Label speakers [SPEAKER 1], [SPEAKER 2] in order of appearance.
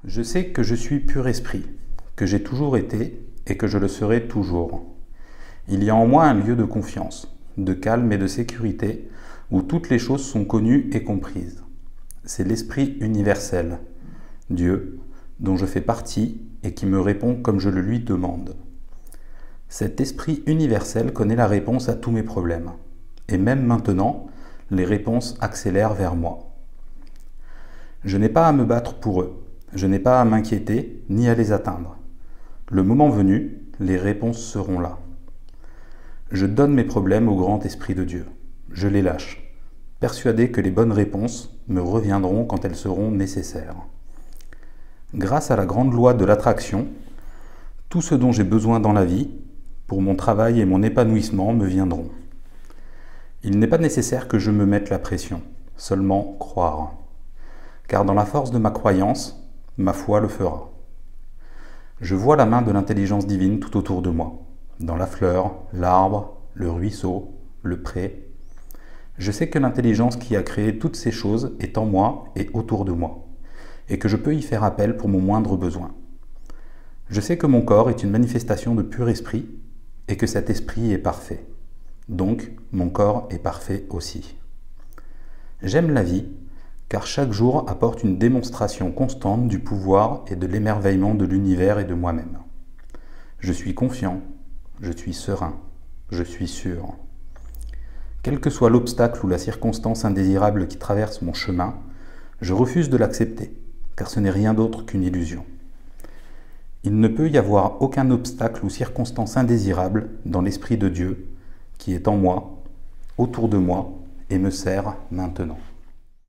[SPEAKER 1] Je sais que je suis pur esprit, que j'ai toujours été et que je le serai toujours. Il y a en moi un lieu de confiance, de calme et de sécurité, où toutes les choses sont connues et comprises. C'est l'Esprit universel, Dieu, dont je fais partie et qui me répond comme je le lui demande. Cet Esprit universel connaît la réponse à tous mes problèmes. Et même maintenant, les réponses accélèrent vers moi. Je n'ai pas à me battre pour eux. Je n'ai pas à m'inquiéter ni à les atteindre. Le moment venu, les réponses seront là. Je donne mes problèmes au grand Esprit de Dieu. Je les lâche, persuadé que les bonnes réponses me reviendront quand elles seront nécessaires. Grâce à la grande loi de l'attraction, tout ce dont j'ai besoin dans la vie, pour mon travail et mon épanouissement, me viendront. Il n'est pas nécessaire que je me mette la pression, seulement croire. Car dans la force de ma croyance, ma foi le fera. Je vois la main de l'intelligence divine tout autour de moi, dans la fleur, l'arbre, le ruisseau, le pré. Je sais que l'intelligence qui a créé toutes ces choses est en moi et autour de moi, et que je peux y faire appel pour mon moindre besoin. Je sais que mon corps est une manifestation de pur esprit, et que cet esprit est parfait. Donc, mon corps est parfait aussi. J'aime la vie, car chaque jour apporte une démonstration constante du pouvoir et de l'émerveillement de l'univers et de moi-même. Je suis confiant, je suis serein, je suis sûr. Quel que soit l'obstacle ou la circonstance indésirable qui traverse mon chemin, je refuse de l'accepter, car ce n'est rien d'autre qu'une illusion. Il ne peut y avoir aucun obstacle ou circonstance indésirable dans l'Esprit de Dieu, qui est en moi, autour de moi et me sert maintenant.